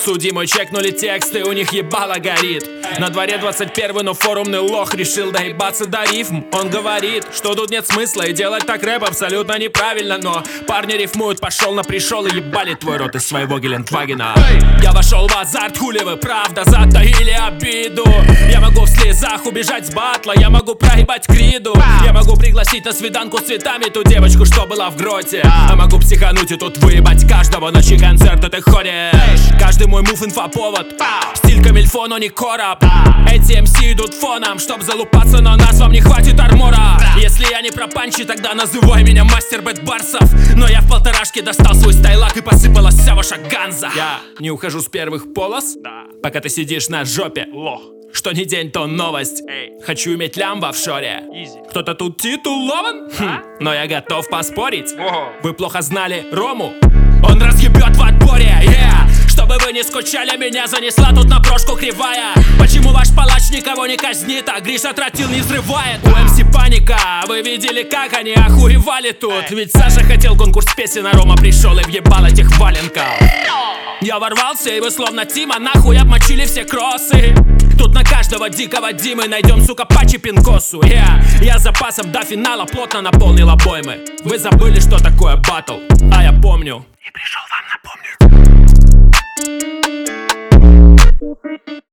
Судимой чекнули тексты, у них ебало горит. На дворе 21-й, но форумный лох решил доебаться до рифм. Он говорит, что тут нет смысла, и делать так рэп абсолютно неправильно. Но парни рифмуют, пошел на пришел, и ебали твой рот из своего Гелендвагена. Я вошел в азарт, хули вы правда затаили обиду. Я могу в слезах убежать с батла, я могу проебать криду. Я могу пригласить на свиданку с цветами ту девочку, что была в гроте. А могу психануть и тут выебать каждого, на чьи концерты ты ходишь. Каждый мой мув инфоповод, стиль камильфо, но не короб. Эти МС идут фоном, чтоб залупаться, но нас вам не хватит армора. Если я не про панчи, тогда называй меня мастер бэтбарсов. Но я в полторашке достал свой стайлак и посыпалась вся ваша ганза. Я не ухожу с первых полос, пока ты сидишь на жопе. Что ни день, то новость. Хочу иметь лям в офшоре. Кто-то тут титулован? Но я готов поспорить. Вы плохо знали Рому? Он разъебет в отборе, Чтобы вы не скучали, меня занесла тут на прошку кривая. Почему ваш палач никого не казнит, а Гриша тротил не взрывает? У МС паника, вы видели, как они охуевали тут? Ведь Саша хотел конкурс песен, а Рома пришел и въебал этих валенков. Я ворвался, и вы словно Тима нахуй обмочили все кроссы. Тут на каждого дикого Димы найдем, сука, пачи пинкосу. Я с запасом до финала плотно наполнил обоймы. Вы забыли, что такое баттл, а я помню. И пришел вам напомнить.